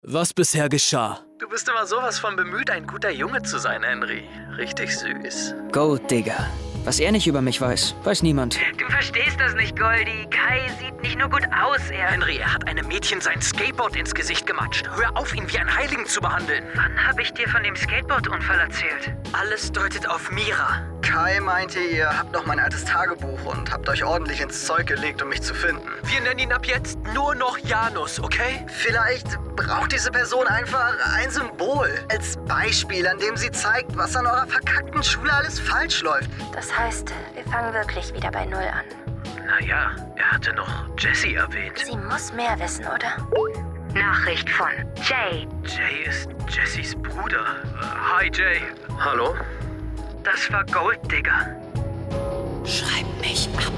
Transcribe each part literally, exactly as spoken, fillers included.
Was bisher geschah? Du bist immer sowas von bemüht, ein guter Junge zu sein, Henry. Richtig süß. Gold Digger. Was er nicht über mich weiß, weiß niemand. Du verstehst das nicht, Goldie. Kai sieht nicht nur gut aus, er... Henry, er hat einem Mädchen sein Skateboard ins Gesicht gematscht. Hör auf, ihn wie einen Heiligen zu behandeln. Wann habe ich dir von dem Skateboard-Unfall erzählt? Alles deutet auf Mira. Kai meinte, ihr habt noch mein altes Tagebuch und habt euch ordentlich ins Zeug gelegt, um mich zu finden. Wir nennen ihn ab jetzt nur noch Janus, okay? Vielleicht braucht diese Person einfach ein Symbol als Beispiel, an dem sie zeigt, was an eurer verkackten Schule alles falsch läuft. Das heißt, wir fangen wirklich wieder bei Null an. Naja, er hatte noch Jessie erwähnt. Sie muss mehr wissen, oder? Nachricht von Jay. Jay ist Jessies Bruder. Uh, hi, Jay. Hallo? Das war Gold Digger. Schreib mich ab.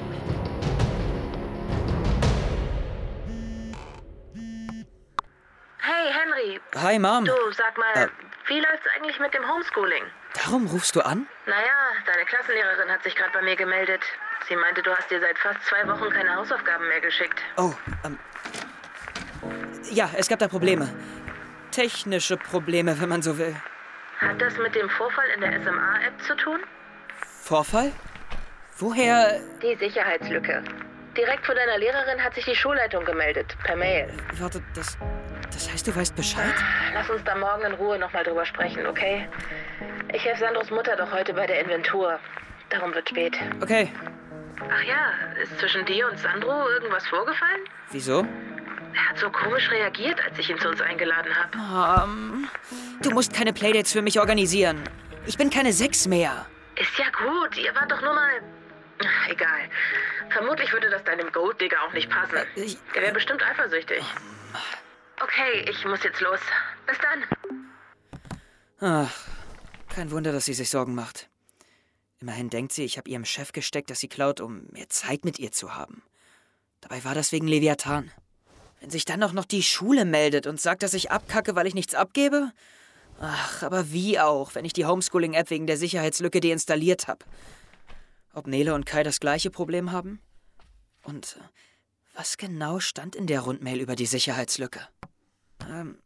Hey, Henry. Hi, Mom. Du, sag mal, Äh. wie läuft's eigentlich mit dem Homeschooling? Darum rufst du an? Naja, deine Klassenlehrerin hat sich gerade bei mir gemeldet. Sie meinte, du hast dir seit fast zwei Wochen keine Hausaufgaben mehr geschickt. Oh, ähm... Ja, es gab da Probleme. Technische Probleme, wenn man so will. Hat das mit dem Vorfall in der S M A-App zu tun? Vorfall? Woher... Die Sicherheitslücke. Direkt vor deiner Lehrerin hat sich die Schulleitung gemeldet, per Mail. Warte, das... Das heißt, du weißt Bescheid? Lass uns da morgen in Ruhe nochmal drüber sprechen, okay? Ich helfe Sandros Mutter doch heute bei der Inventur. Darum wird spät. Okay. Ach ja, ist zwischen dir und Sandro irgendwas vorgefallen? Wieso? Er hat so komisch reagiert, als ich ihn zu uns eingeladen habe. Um, du musst keine Playdates für mich organisieren. Ich bin keine Sechs mehr. Ist ja gut, ihr wart doch nur mal... Ach, egal. Vermutlich würde das deinem Golddigger auch nicht passen. Ich- Er wäre bestimmt eifersüchtig. Okay, ich muss jetzt los. Bis dann. Ach, kein Wunder, dass sie sich Sorgen macht. Immerhin denkt sie, ich habe ihrem Chef gesteckt, dass sie klaut, um mehr Zeit mit ihr zu haben. Dabei war das wegen Leviathan. Wenn sich dann auch noch die Schule meldet und sagt, dass ich abkacke, weil ich nichts abgebe? Ach, aber wie auch, wenn ich die Homeschooling-App wegen der Sicherheitslücke deinstalliert habe. Ob Nele und Kai das gleiche Problem haben? Und äh, was genau stand in der Rundmail über die Sicherheitslücke? Ähm,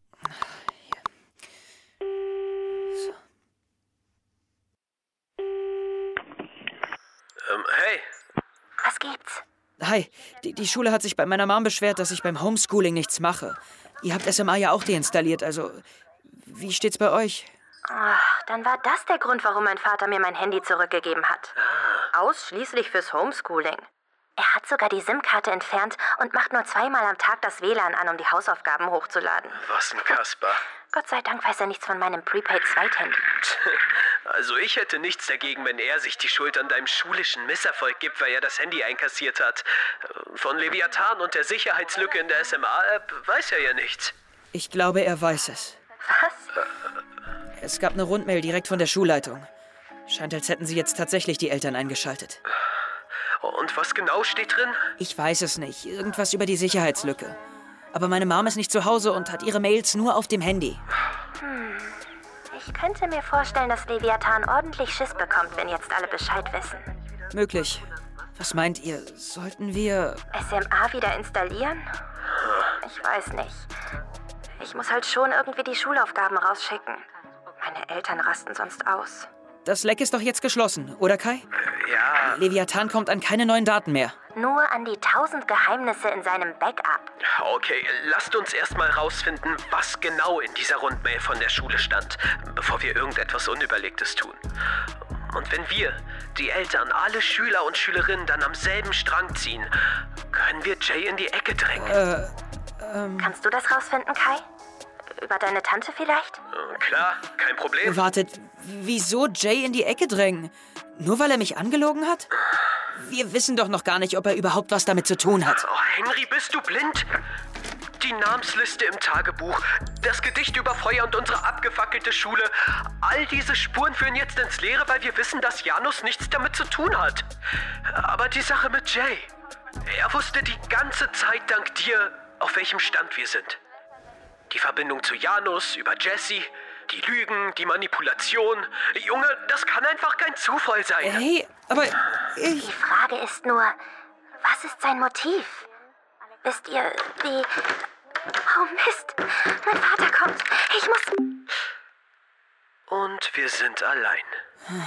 hier. So. Ähm, hey. Was gibt's? Hi, die, die Schule hat sich bei meiner Mom beschwert, dass ich beim Homeschooling nichts mache. Ihr habt S M A ja auch deinstalliert, also wie steht's bei euch? Ach, dann war das der Grund, warum mein Vater mir mein Handy zurückgegeben hat. Ausschließlich fürs Homeschooling. Er hat sogar die SIM-Karte entfernt und macht nur zweimal am Tag das W L A N an, um die Hausaufgaben hochzuladen. Was ein Kasper. Gott sei Dank weiß er nichts von meinem Prepaid-Zweit-Handy. Also ich hätte nichts dagegen, wenn er sich die Schuld an deinem schulischen Misserfolg gibt, weil er das Handy einkassiert hat. Von Leviathan und der Sicherheitslücke in der S M A-App weiß er ja nichts. Ich glaube, er weiß es. Was? Es gab eine Rundmail direkt von der Schulleitung. Scheint, als hätten sie jetzt tatsächlich die Eltern eingeschaltet. Und was genau steht drin? Ich weiß es nicht. Irgendwas über die Sicherheitslücke. Aber meine Mom ist nicht zu Hause und hat ihre Mails nur auf dem Handy. Ich könnte mir vorstellen, dass Leviathan ordentlich Schiss bekommt, wenn jetzt alle Bescheid wissen. Möglich. Was meint ihr? Sollten wir... S M A wieder installieren? Ich weiß nicht. Ich muss halt schon irgendwie die Schulaufgaben rausschicken. Meine Eltern rasten sonst aus. Das Leck ist doch jetzt geschlossen, oder Kai? Ja, Leviathan kommt an keine neuen Daten mehr. Nur an die tausend Geheimnisse in seinem Backup. okay, lasst uns erstmal rausfinden, was genau in dieser Rundmail von der Schule stand, bevor wir irgendetwas Unüberlegtes tun. Und wenn wir, die Eltern, alle Schüler und Schülerinnen dann am selben Strang ziehen, können wir Jay in die Ecke drängen. Äh, ähm... Kannst du das rausfinden, Kai? Über deine Tante vielleicht? Äh, klar, kein Problem. Wartet, wieso Jay in die Ecke drängen? Nur weil er mich angelogen hat? Wir wissen doch noch gar nicht, ob er überhaupt was damit zu tun hat. Oh, Henry, bist du blind? Die Namensliste im Tagebuch, das Gedicht über Feuer und unsere abgefackelte Schule. All diese Spuren führen jetzt ins Leere, weil wir wissen, dass Janus nichts damit zu tun hat. Aber die Sache mit Jay. Er wusste die ganze Zeit dank dir, auf welchem Stand wir sind. Die Verbindung zu Janus, über Jessie, die Lügen, die Manipulation. Junge, das kann einfach kein Zufall sein. Hey, aber ich... Die Frage ist nur, was ist sein Motiv? Wisst ihr, die... Oh Mist, mein Vater kommt. Ich muss... Und wir sind allein. Hm.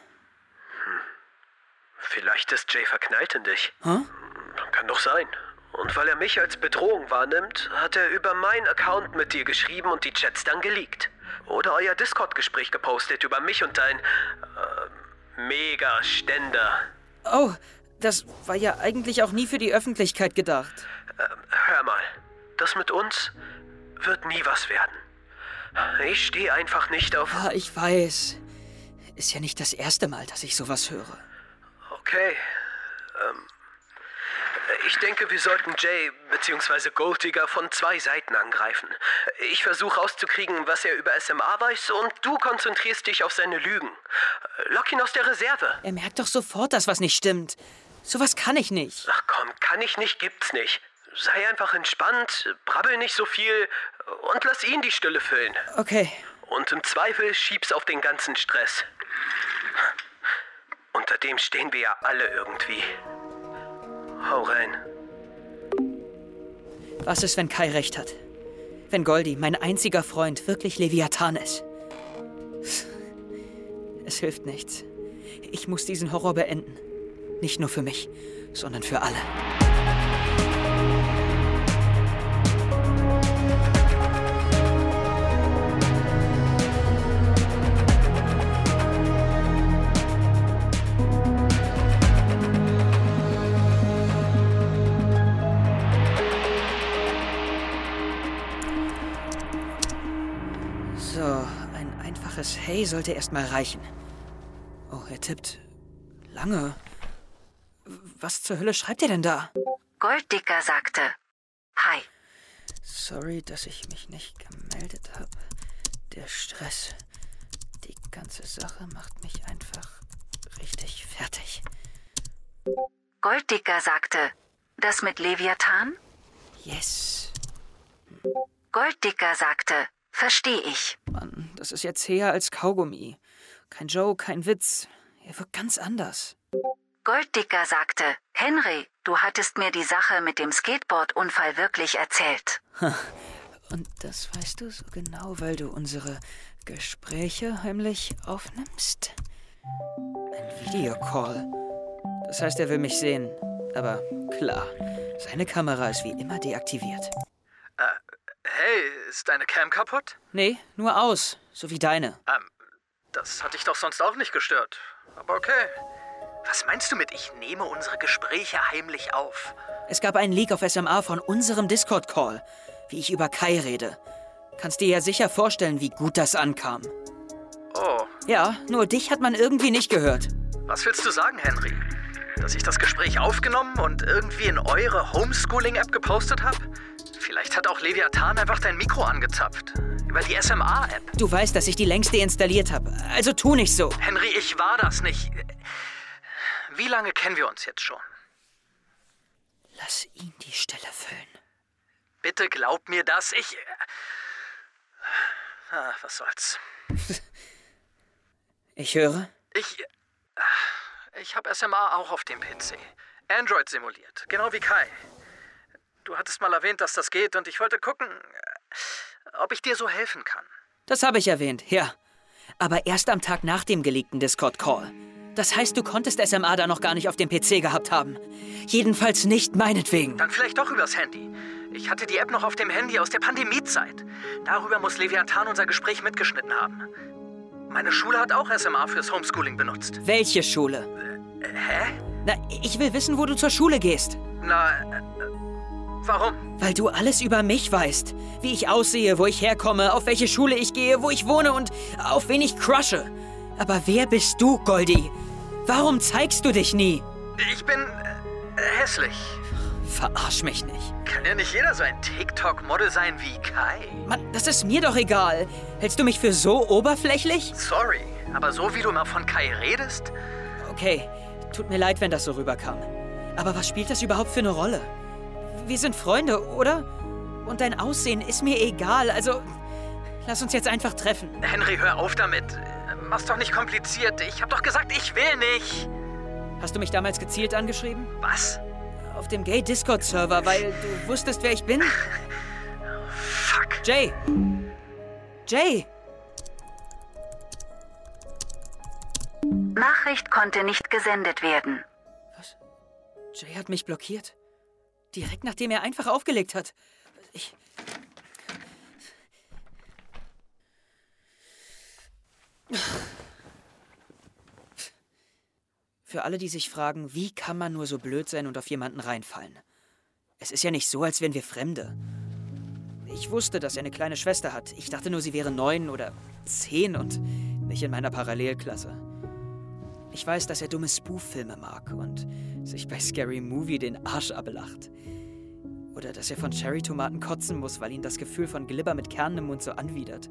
Vielleicht ist Jay verknallt in dich. Huh? Kann doch sein. Und weil er mich als Bedrohung wahrnimmt, hat er über meinen Account mit dir geschrieben und die Chats dann geleakt. Oder euer Discord-Gespräch gepostet über mich und dein... Äh, Mega-Ständer. Oh, das war ja eigentlich auch nie für die Öffentlichkeit gedacht. Äh, hör mal, das mit uns wird nie was werden. Ich stehe einfach nicht auf... Ja, ich weiß. Ist ja nicht das erste Mal, dass ich sowas höre. Okay. Ähm, ich denke, wir sollten Jay bzw. Golddigger von zwei Seiten angreifen. Ich versuche rauszukriegen, was er über S M A weiß und du konzentrierst dich auf seine Lügen. Lock ihn aus der Reserve. Er merkt doch sofort, dass was nicht stimmt. Sowas kann ich nicht. Ach komm, kann ich nicht, gibt's nicht. Sei einfach entspannt, brabbel nicht so viel und lass ihn die Stille füllen. Okay. Und im Zweifel schieb's auf den ganzen Stress. Unter dem stehen wir ja alle irgendwie. Hau rein. Was ist, wenn Kai recht hat? Wenn Goldie, mein einziger Freund, wirklich Leviathan ist? Es hilft nichts. Ich muss diesen Horror beenden. Nicht nur für mich, sondern für alle. Hey, sollte erst mal reichen. Oh, er tippt. Lange. Was zur Hölle schreibt er denn da? Golddigger sagte: Hi. Sorry, dass ich mich nicht gemeldet habe. Der Stress. Die ganze Sache macht mich einfach richtig fertig. Golddigger sagte: Das mit Leviathan? Yes. Golddigger sagte: Verstehe ich. Mann, das ist jetzt zäher als Kaugummi. Kein Joke, kein Witz. Er wirkt ganz anders. Golddigger sagte: Henry, du hattest mir die Sache mit dem Skateboard-Unfall wirklich erzählt. Und das weißt du so genau, weil du unsere Gespräche heimlich aufnimmst? Ein Videocall. Das heißt, er will mich sehen. Aber klar, seine Kamera ist wie immer deaktiviert. Äh, hey, ist deine Cam kaputt? Nee, nur aus. So wie deine. Ähm, das hat dich doch sonst auch nicht gestört. Aber okay. Was meinst du mit, ich nehme unsere Gespräche heimlich auf? Es gab einen Leak auf S M A von unserem Discord-Call, wie ich über Kai rede. Kannst dir ja sicher vorstellen, wie gut das ankam. Oh. Ja, nur dich hat man irgendwie nicht gehört. Was willst du sagen, Henry? Dass ich das Gespräch aufgenommen und irgendwie in eure Homeschooling-App gepostet habe? Vielleicht hat auch Leviathan einfach dein Mikro angezapft. Über die S M A-App. Du weißt, dass ich die längst deinstalliert habe. Also tu nicht so. Henry, ich war das nicht. Wie lange kennen wir uns jetzt schon? Lass ihn die Stelle füllen. Bitte glaub mir das. Ich... Ah, was soll's. Ich höre. Ich... Ich habe S M A auch auf dem P C. Android simuliert. Genau wie Kai. Du hattest mal erwähnt, dass das geht und ich wollte gucken, ob ich dir so helfen kann. Das habe ich erwähnt, ja. Aber erst am Tag nach dem geleakten Discord-Call. Das heißt, du konntest S M A da noch gar nicht auf dem P C gehabt haben. Jedenfalls nicht meinetwegen. Dann vielleicht doch übers Handy. Ich hatte die App noch auf dem Handy aus der Pandemiezeit. Darüber muss Leviathan unser Gespräch mitgeschnitten haben. Meine Schule hat auch S M A fürs Homeschooling benutzt. Welche Schule? Äh, hä? Na, ich will wissen, wo du zur Schule gehst. Na, äh, warum? Weil du alles über mich weißt. Wie ich aussehe, wo ich herkomme, auf welche Schule ich gehe, wo ich wohne und auf wen ich crushe. Aber wer bist du, Goldie? Warum zeigst du dich nie? Ich bin äh, hässlich. Verarsch mich nicht. Kann ja nicht jeder so ein TikTok-Model sein wie Kai. Mann, das ist mir doch egal. Hältst du mich für so oberflächlich? Sorry, aber so wie du mal von Kai redest... Okay, tut mir leid, wenn das so rüberkam. Aber was spielt das überhaupt für eine Rolle? Wir sind Freunde, oder? Und dein Aussehen ist mir egal, also... Lass uns jetzt einfach treffen. Henry, hör auf damit. Mach's doch nicht kompliziert. Ich hab doch gesagt, ich will nicht. Hast du mich damals gezielt angeschrieben? Was? Auf dem Gay-Discord-Server, weil du wusstest, wer ich bin? Fuck. Jay! Jay! Nachricht konnte nicht gesendet werden. Was? Jay hat mich blockiert. Direkt nachdem er einfach aufgelegt hat. Ich... Für alle, die sich fragen, wie kann man nur so blöd sein und auf jemanden reinfallen? Es ist ja nicht so, als wären wir Fremde. Ich wusste, dass er eine kleine Schwester hat. Ich dachte nur, sie wäre neun oder zehn und nicht in meiner Parallelklasse. Ich weiß, dass er dumme Spoof-Filme mag und sich bei Scary Movie den Arsch ablacht. Oder dass er von Cherry-Tomaten kotzen muss, weil ihn das Gefühl von Glibber mit Kernen im Mund so anwidert.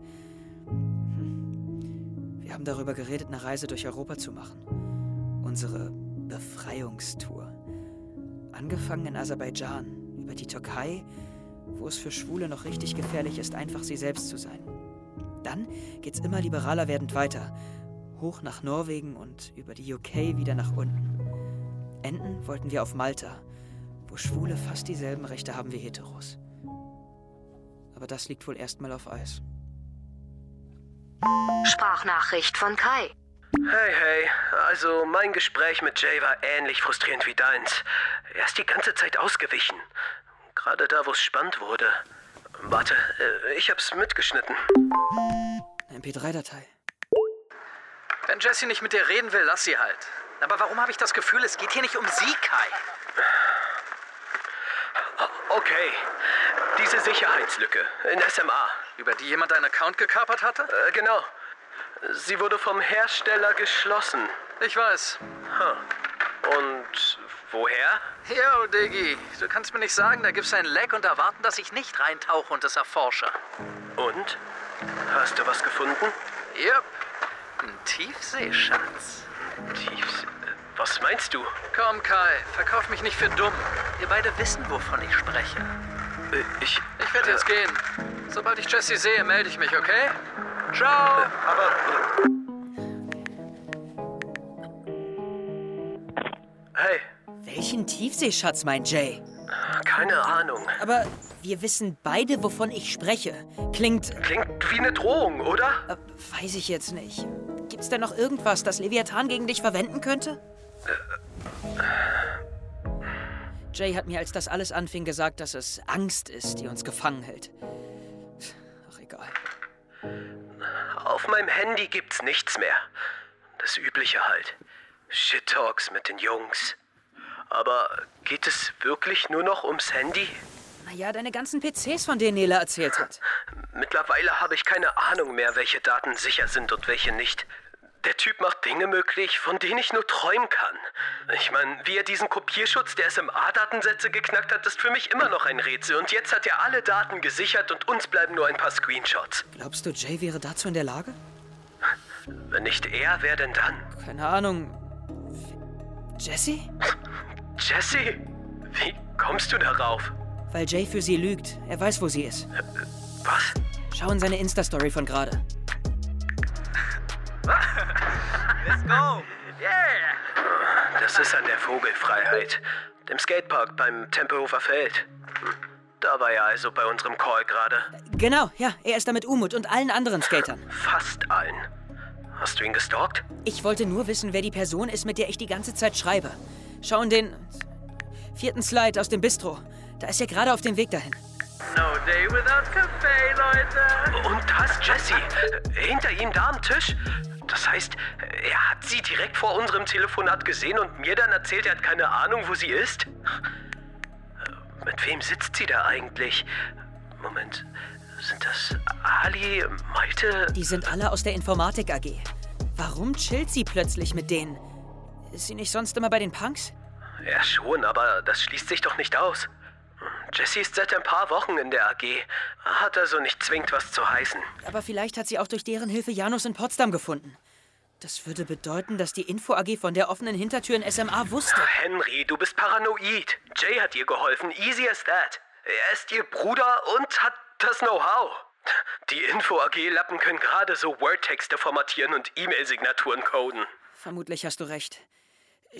Hm. Wir haben darüber geredet, eine Reise durch Europa zu machen. Unsere Befreiungstour. Angefangen in Aserbaidschan, über die Türkei, wo es für Schwule noch richtig gefährlich ist, einfach sie selbst zu sein. Dann geht's immer liberaler werdend weiter. Hoch nach Norwegen und über die U K wieder nach unten. Enden wollten wir auf Malta, wo Schwule fast dieselben Rechte haben wie Heteros. Aber das liegt wohl erstmal auf Eis. Sprachnachricht von Kai. Hey, hey. Also, mein Gespräch mit Jay war ähnlich frustrierend wie deins. Er ist die ganze Zeit ausgewichen. Gerade da, wo es spannend wurde. Warte, ich hab's mitgeschnitten. Eine M P drei Datei. Wenn Jessie nicht mit dir reden will, lass sie halt. Aber warum habe ich das Gefühl, es geht hier nicht um sie, Kai? Okay. Diese Sicherheitslücke in S M A. Über die jemand einen Account gekapert hatte? Äh, genau. Sie wurde vom Hersteller geschlossen. Ich weiß. Huh. Und woher? Jo, Diggi, du kannst mir nicht sagen, da gibt's ein Leck und erwarten, dass ich nicht reintauche und es erforsche. Und? Hast du was gefunden? Yep. Ein Tiefseeschatz. Tiefsee? Was meinst du? Komm, Kai, verkauf mich nicht für dumm. Wir beide wissen, wovon ich spreche. Äh, ich... Ich werde jetzt gehen. Sobald ich Jessie sehe, melde ich mich, okay? Ciao! Äh, aber... Hey. Welchen Tiefseeschatz meint Jay? Keine Ahnung. Aber wir wissen beide, wovon ich spreche. Klingt... Klingt wie eine Drohung, oder? Äh, weiß ich jetzt nicht. Gibt's denn noch irgendwas, das Leviathan gegen dich verwenden könnte? Jay hat mir, als das alles anfing, gesagt, dass es Angst ist, die uns gefangen hält. Ach, egal. Auf meinem Handy gibt's nichts mehr. Das Übliche halt. Shit-Talks mit den Jungs. Aber geht es wirklich nur noch ums Handy? Naja, deine ganzen P Cs, von denen Nela erzählt hat. Mittlerweile habe ich keine Ahnung mehr, welche Daten sicher sind und welche nicht. Der Typ macht Dinge möglich, von denen ich nur träumen kann. Ich meine, wie er diesen Kopierschutz der S M A-Datensätze geknackt hat, ist für mich immer noch ein Rätsel. Und jetzt hat er alle Daten gesichert und uns bleiben nur ein paar Screenshots. Glaubst du, Jay wäre dazu in der Lage? Wenn nicht er, wer denn dann? Keine Ahnung. Jesse? Jessie? Wie kommst du darauf? Weil Jay für sie lügt. Er weiß, wo sie ist. Was? Schau in seine Insta-Story von gerade. Let's go! Yeah! Das ist an der Vogelfreiheit, dem Skatepark beim Tempelhofer Feld. Da war er also bei unserem Call gerade. Genau, ja, er ist da mit Umut und allen anderen Skatern. Fast allen. Hast du ihn gestalkt? Ich wollte nur wissen, wer die Person ist, mit der ich die ganze Zeit schreibe. Schau in den vierten Slide aus dem Bistro. Da ist er gerade auf dem Weg dahin. No day without Kaffee, Leute! Und da ist Jessie. Hinter ihm da am Tisch. Das heißt, er hat sie direkt vor unserem Telefonat gesehen und mir dann erzählt, er hat keine Ahnung, wo sie ist? Mit wem sitzt sie da eigentlich? Moment, sind das Ali, Malte? Die sind alle aus der Informatik A G. Warum chillt sie plötzlich mit denen? Ist sie nicht sonst immer bei den Punks? Ja schon, aber das schließt sich doch nicht aus. Jessie ist seit ein paar Wochen in der A G. Hat also nicht zwingend was zu heißen. Aber vielleicht hat sie auch durch deren Hilfe Janus in Potsdam gefunden. Das würde bedeuten, dass die Info A G von der offenen Hintertür in S M A wusste. Henry, du bist paranoid. Jay hat ihr geholfen. Easy as that. Er ist ihr Bruder und hat das Know-how. Die Info A G-Lappen können gerade so Word-Texte formatieren und E-Mail-Signaturen coden. Vermutlich hast du recht.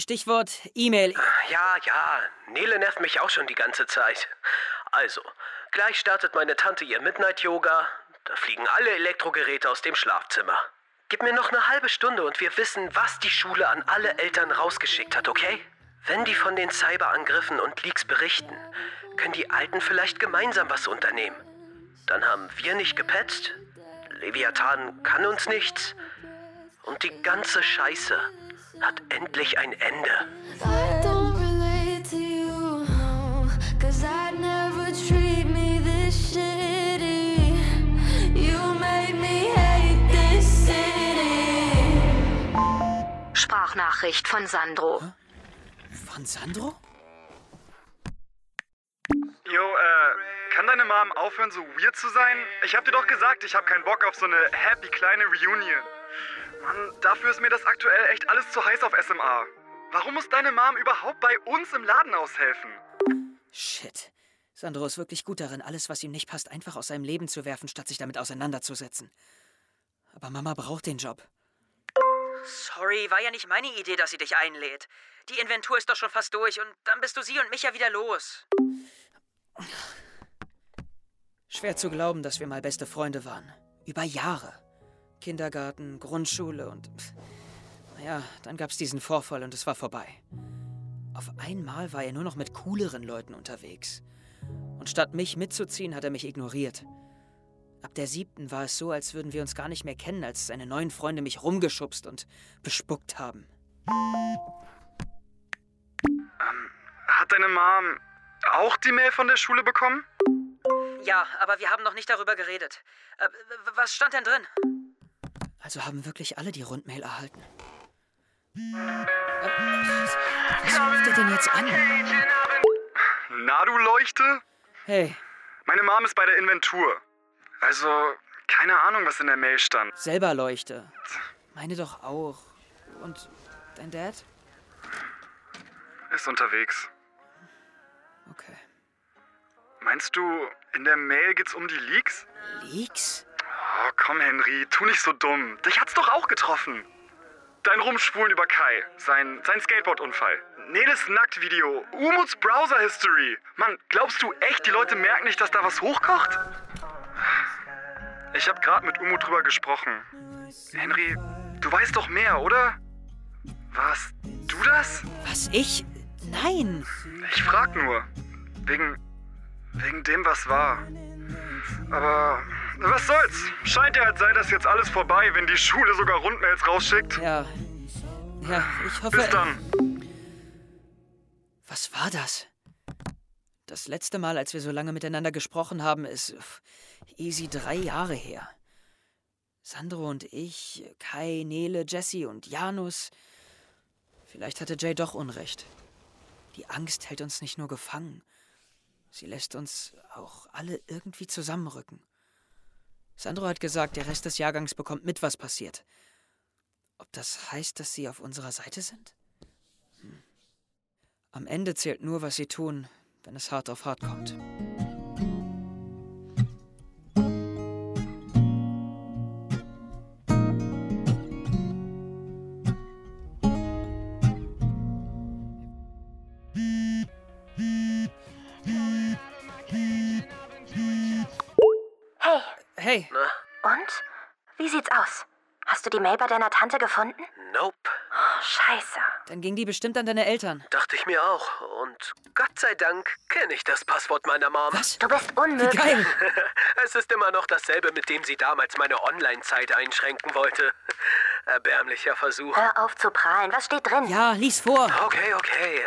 Stichwort E-Mail. Ja, ja. Nele nervt mich auch schon die ganze Zeit. Also, Gleich startet meine Tante ihr Midnight-Yoga. Da fliegen alle Elektrogeräte aus dem Schlafzimmer. Gib mir noch eine halbe Stunde und wir wissen, was die Schule an alle Eltern rausgeschickt hat, okay? Wenn die von den Cyberangriffen und Leaks berichten, können die Alten vielleicht gemeinsam was unternehmen. Dann haben wir nicht gepetzt, Leviathan kann uns nichts und die ganze Scheiße hat endlich ein Ende. I don't relate to you, no, 'cause I'd never treat me this shitty. You made me hate this city. Sprachnachricht von Sandro. Von Sandro? Jo, äh, kann deine Mom aufhören, so weird zu sein? Ich hab dir doch gesagt, ich hab keinen Bock auf so eine happy kleine Reunion. Mann, dafür ist mir das aktuell echt alles zu heiß auf S M A. Warum muss deine Mom überhaupt bei uns im Laden aushelfen? Shit. Sandro ist wirklich gut darin, alles, was ihm nicht passt, einfach aus seinem Leben zu werfen, statt sich damit auseinanderzusetzen. Aber Mama braucht den Job. Sorry, war ja nicht meine Idee, dass sie dich einlädt. Die Inventur ist doch schon fast durch und dann bist du sie und mich ja wieder los. Schwer zu glauben, dass wir mal beste Freunde waren. Über Jahre. Kindergarten, Grundschule und... Naja, dann gab's diesen Vorfall und es war vorbei. Auf einmal war er nur noch mit cooleren Leuten unterwegs. Und statt mich mitzuziehen, hat er mich ignoriert. Ab der siebten war es so, als würden wir uns gar nicht mehr kennen, als seine neuen Freunde mich rumgeschubst und bespuckt haben. Ähm, hat deine Mom auch die Mail von der Schule bekommen? Ja, aber wir haben noch nicht darüber geredet. Äh, was stand denn drin? Also haben wirklich alle die Rundmail erhalten. Äh, was ruft ihr denn jetzt an? Na, du Leuchte? Hey. Meine Mom ist bei der Inventur. Also, keine Ahnung, was in der Mail stand. Selber Leuchte. Meine doch auch. Und dein Dad? Ist unterwegs. Okay. Meinst du, in der Mail geht's um die Leaks? Leaks? Oh, komm, Henry, tu nicht so dumm. Dich hat's doch auch getroffen. Dein Rumschwulen über Kai, sein, sein Skateboard-Unfall, Neles Nacktvideo, Umuts Browser-History. Mann, glaubst du echt, die Leute merken nicht, dass da was hochkocht? Ich hab grad mit Umut drüber gesprochen. Henry, du weißt doch mehr, oder? Warst du das? Was, ich? Nein! Ich frag nur. Wegen... wegen dem, was war. Aber... was soll's? Scheint ja, als sei das jetzt alles vorbei, wenn die Schule sogar Rundmails rausschickt. Ja. Ja, ich hoffe... Bis dann. Was war das? Das letzte Mal, als wir so lange miteinander gesprochen haben, ist easy drei Jahre her. Sandro und ich, Kai, Nele, Jessie und Janus. Vielleicht hatte Jay doch Unrecht. Die Angst hält uns nicht nur gefangen. Sie lässt uns auch alle irgendwie zusammenrücken. Sandro hat gesagt, der Rest des Jahrgangs bekommt mit, was passiert. Ob das heißt, dass sie auf unserer Seite sind? Hm. Am Ende zählt nur, was sie tun, wenn es hart auf hart kommt. Hey. Hey. Na? Und? Wie sieht's aus? Hast du die Mail bei deiner Tante gefunden? Nope. Oh, scheiße. Dann ging die bestimmt an deine Eltern. Dachte ich mir auch. Und Gott sei Dank kenne ich das Passwort meiner Mom. Was? Du bist unmöglich. Geil. Es ist immer noch dasselbe, mit dem sie damals meine Online-Zeit einschränken wollte. Erbärmlicher Versuch. Hör auf zu prahlen. Was steht drin? Ja, lies vor. Okay, okay.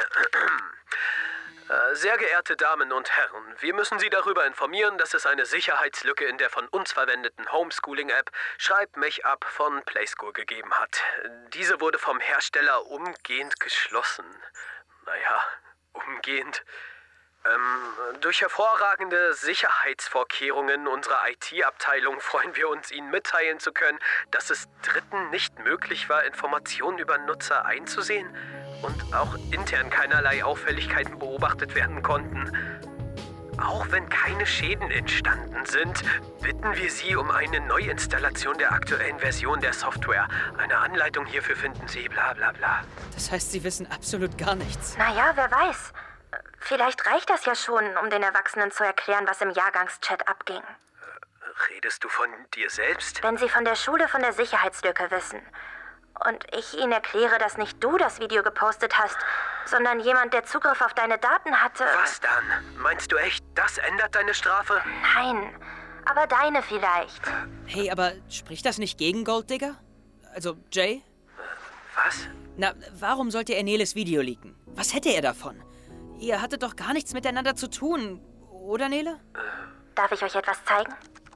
Sehr geehrte Damen und Herren, wir müssen Sie darüber informieren, dass es eine Sicherheitslücke in der von uns verwendeten Homeschooling-App Schreib mich ab von PlaySchool gegeben hat. Diese wurde vom Hersteller umgehend geschlossen. Naja, umgehend. Ähm, durch hervorragende Sicherheitsvorkehrungen unserer I T-Abteilung freuen wir uns, Ihnen mitteilen zu können, dass es Dritten nicht möglich war, Informationen über Nutzer einzusehen und auch intern keinerlei Auffälligkeiten beobachtet werden konnten. Auch wenn keine Schäden entstanden sind, bitten wir Sie um eine Neuinstallation der aktuellen Version der Software. Eine Anleitung hierfür finden Sie, bla bla bla. Das heißt, sie wissen absolut gar nichts. Naja, wer weiß. Vielleicht reicht das ja schon, um den Erwachsenen zu erklären, was im Jahrgangschat abging. Redest du von dir selbst? Wenn sie von der Schule von der Sicherheitslücke wissen und ich ihnen erkläre, dass nicht du das Video gepostet hast, sondern jemand, der Zugriff auf deine Daten hatte... Was dann? Meinst du echt, das ändert deine Strafe? Nein, aber deine vielleicht. Hey, aber spricht das nicht gegen Golddigger? Also, Jay? Was? Na, warum sollte er Neles Video leaken? Was hätte er davon? Ihr hattet doch gar nichts miteinander zu tun, oder Nele? Darf ich euch etwas zeigen?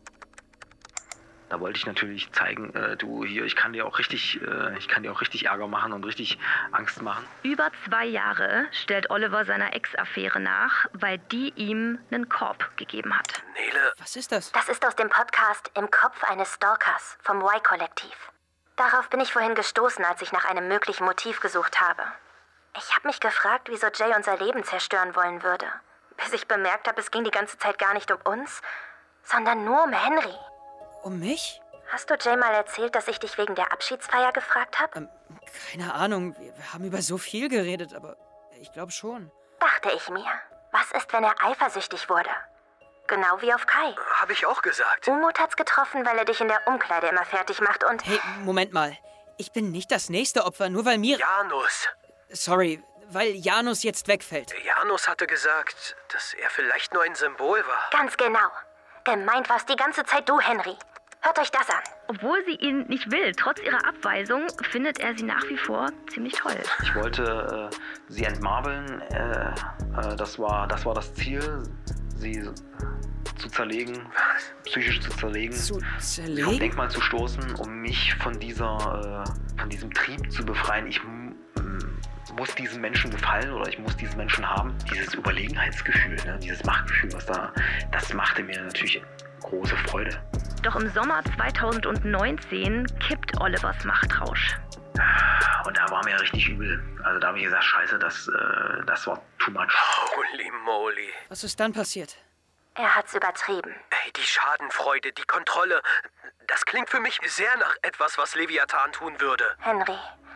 Da wollte ich natürlich zeigen, äh, du hier, ich kann dir auch richtig, äh, ich kann dir auch richtig Ärger machen und richtig Angst machen. Über zwei Jahre stellt Oliver seiner Ex-Affäre nach, weil die ihm einen Korb gegeben hat. Nele. Was ist das? Das ist aus dem Podcast Im Kopf eines Stalkers vom Y-Kollektiv. Darauf bin ich vorhin gestoßen, als ich nach einem möglichen Motiv gesucht habe. Ich habe mich gefragt, wieso Jay unser Leben zerstören wollen würde. Bis ich bemerkt habe, es ging die ganze Zeit gar nicht um uns, sondern nur um Henry. Um mich? Hast du Jay mal erzählt, dass ich dich wegen der Abschiedsfeier gefragt habe? Ähm, keine Ahnung. Wir, wir haben über so viel geredet, aber ich glaube schon. Dachte ich mir. Was ist, wenn er eifersüchtig wurde? Genau wie auf Kai. Habe ich auch gesagt. Umut hat's getroffen, weil er dich in der Umkleide immer fertig macht und... Hey, Moment mal. Ich bin nicht das nächste Opfer, nur weil mir... Janus. Sorry, weil Janus jetzt wegfällt. Janus hatte gesagt, dass er vielleicht nur ein Symbol war. Ganz genau. Gemeint war's die ganze Zeit du, Henry. Hört euch das an. Obwohl sie ihn nicht will, trotz ihrer Abweisung, findet er sie nach wie vor ziemlich toll. Ich wollte äh, sie entmarbeln, äh, äh, das war, das war das Ziel, sie zu zerlegen, psychisch zu zerlegen, Zu vom zerlegen? Denkmal zu stoßen, um mich von dieser, äh, von diesem Trieb zu befreien. Ich m- m- muss diesen Menschen gefallen oder ich muss diesen Menschen haben. Dieses Überlegenheitsgefühl, ne? Dieses Machtgefühl, was da, das machte mir natürlich große Freude. Doch im Sommer zweitausendneunzehn kippt Olivers Machtrausch. Und da war mir richtig übel. Also da habe ich gesagt, scheiße, das, äh, das war too much. Holy moly. Was ist dann passiert? Er hat's übertrieben. Hey, die Schadenfreude, die Kontrolle. Das klingt für mich sehr nach etwas, was Leviathan tun würde. Henry,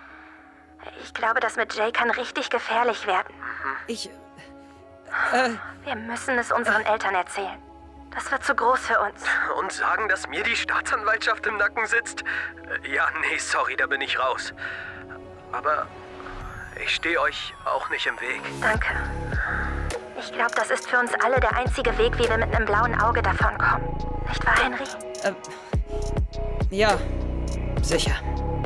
ich glaube, das mit Jay kann richtig gefährlich werden. Ich... Äh... Wir müssen es unseren Eltern erzählen. Das wird zu groß für uns. Und sagen, dass mir die Staatsanwaltschaft im Nacken sitzt? Ja, nee, sorry, da bin ich raus. Aber ich stehe euch auch nicht im Weg. Danke. Ich glaube, das ist für uns alle der einzige Weg, wie wir mit einem blauen Auge davonkommen. Nicht wahr, Henry? Äh, ja, sicher.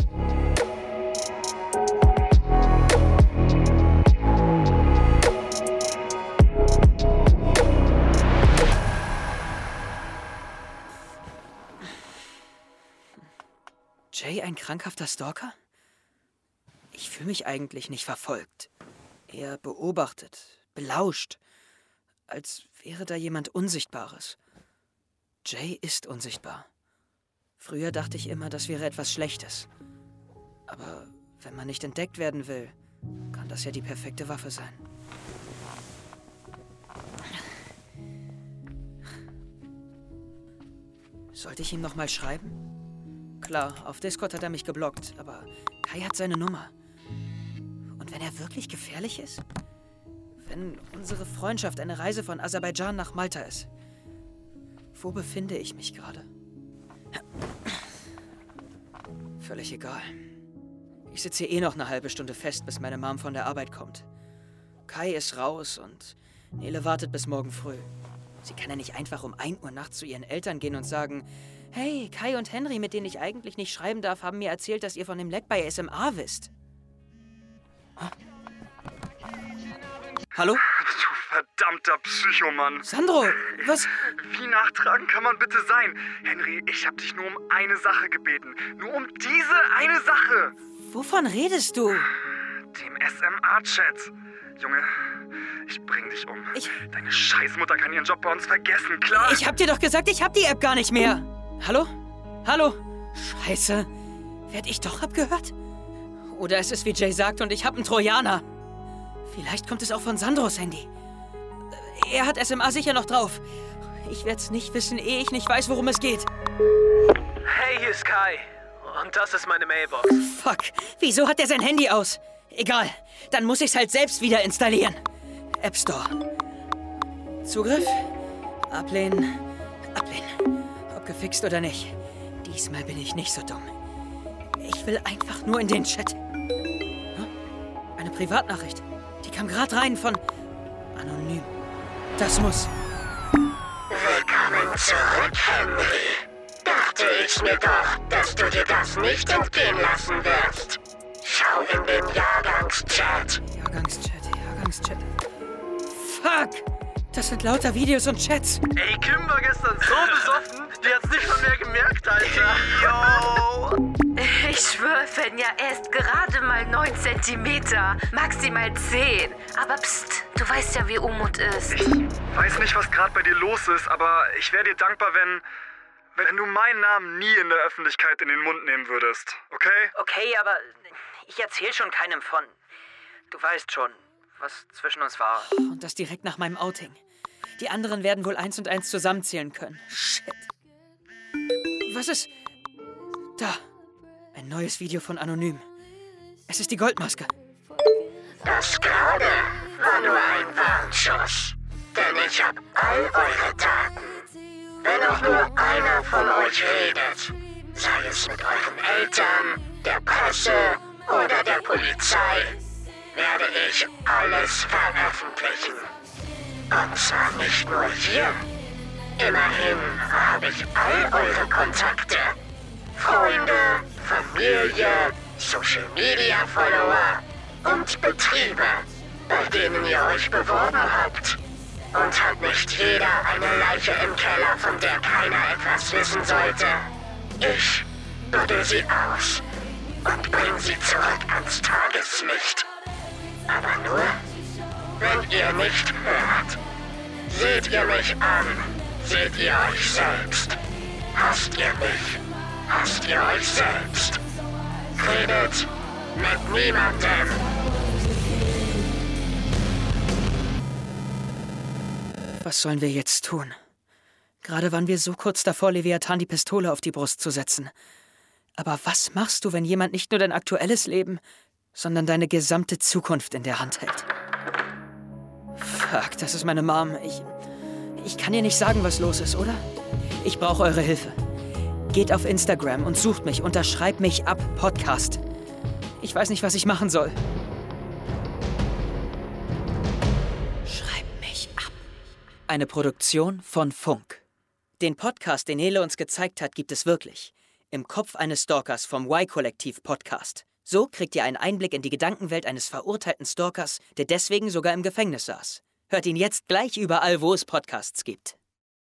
Jay ein krankhafter Stalker? Ich fühle mich eigentlich nicht verfolgt. Er beobachtet, belauscht, als wäre da jemand Unsichtbares. Jay ist unsichtbar. Früher dachte ich immer, das wäre etwas Schlechtes. Aber wenn man nicht entdeckt werden will, kann das ja die perfekte Waffe sein. Sollte ich ihm noch mal schreiben? Klar, auf Discord hat er mich geblockt, aber Kai hat seine Nummer. Und wenn er wirklich gefährlich ist? Wenn unsere Freundschaft eine Reise von Aserbaidschan nach Malta ist? Wo befinde ich mich gerade? Völlig egal. Ich sitze hier eh noch eine halbe Stunde fest, bis meine Mom von der Arbeit kommt. Kai ist raus und Nele wartet bis morgen früh. Sie kann ja nicht einfach um ein Uhr nachts zu ihren Eltern gehen und sagen: Hey, Kai und Henry, mit denen ich eigentlich nicht schreiben darf, haben mir erzählt, dass ihr von dem Leck bei S M A wisst. Huh? Hallo? Du verdammter Psychomann. Sandro, was? Wie nachtragend kann man bitte sein? Henry, ich hab dich nur um eine Sache gebeten. Nur um diese eine Sache. Wovon redest du? Dem S M A-Chat. Junge, ich bring dich um. Ich... Deine Scheißmutter kann ihren Job bei uns vergessen, klar? Ich hab dir doch gesagt, ich hab die App gar nicht mehr. Hallo? Hallo? Scheiße. Werd ich doch abgehört? Oder es ist wie Jay sagt und ich hab einen Trojaner. Vielleicht kommt es auch von Sandros Handy. Er hat S M A sicher noch drauf. Ich werd's nicht wissen, ehe ich nicht weiß, worum es geht. Hey, hier ist Kai. Und das ist meine Mailbox. Fuck. Wieso hat er sein Handy aus? Egal. Dann muss ich's halt selbst wieder installieren. App Store. Zugriff? Ablehnen. Ablehnen. Ob gefixt oder nicht. Diesmal bin ich nicht so dumm. Ich will einfach nur in den Chat. Eine Privatnachricht. Die kam gerade rein von Anonym. Das muss... Willkommen zurück, Henry. Dachte ich mir doch, dass du dir das nicht entgehen lassen wirst. Schau in den Jahrgangschat. Jahrgangschat, Jahrgangschat. Fuck! Das sind lauter Videos und Chats. Ey, Kim war gestern so besoffen, die hat's nicht mal mehr gemerkt, Alter. Yo! Ich schwöre, Fenja, er ist gerade mal neun Zentimeter, maximal zehn. Aber pst, du weißt ja, wie Umut ist. Ich weiß nicht, was gerade bei dir los ist, aber ich wäre dir dankbar, wenn... wenn du meinen Namen nie in der Öffentlichkeit in den Mund nehmen würdest, okay? Okay, aber ich erzähl schon keinem von. Du weißt schon, was zwischen uns war. Und das direkt nach meinem Outing. Die anderen werden wohl eins und eins zusammenzählen können. Shit. Was ist... Da. Ein neues Video von Anonym. Es ist die Goldmaske. Das gerade war nur ein Warnschuss. Denn ich hab all eure Daten. Wenn auch nur einer von euch redet, sei es mit euren Eltern, der Presse oder der Polizei, werde ich alles veröffentlichen. Und zwar nicht nur hier. Immerhin habe ich all eure Kontakte. Freunde, Familie, Social-Media-Follower und Betriebe, bei denen ihr euch beworben habt. Und hat nicht jeder eine Leiche im Keller, von der keiner etwas wissen sollte? Ich buddel sie aus und bring sie zurück ans Tageslicht. Aber nur, wenn ihr nicht hört. Seht ihr mich an, seht ihr euch selbst. Hasst ihr mich, hasst ihr euch selbst. Redet mit niemandem. Was sollen wir jetzt tun? Gerade waren wir so kurz davor, Leviathan die Pistole auf die Brust zu setzen. Aber was machst du, wenn jemand nicht nur dein aktuelles Leben, sondern deine gesamte Zukunft in der Hand hält? Fuck, das ist meine Mom. Ich, ich kann ihr nicht sagen, was los ist, oder? Ich brauche eure Hilfe. Geht auf Instagram und sucht mich unter Schreib mich ab Podcast. Ich weiß nicht, was ich machen soll. Eine Produktion von Funk. Den Podcast, den Nele uns gezeigt hat, gibt es wirklich. Im Kopf eines Stalkers vom Y-Kollektiv Podcast. So kriegt ihr einen Einblick in die Gedankenwelt eines verurteilten Stalkers, der deswegen sogar im Gefängnis saß. Hört ihn jetzt gleich überall, wo es Podcasts gibt.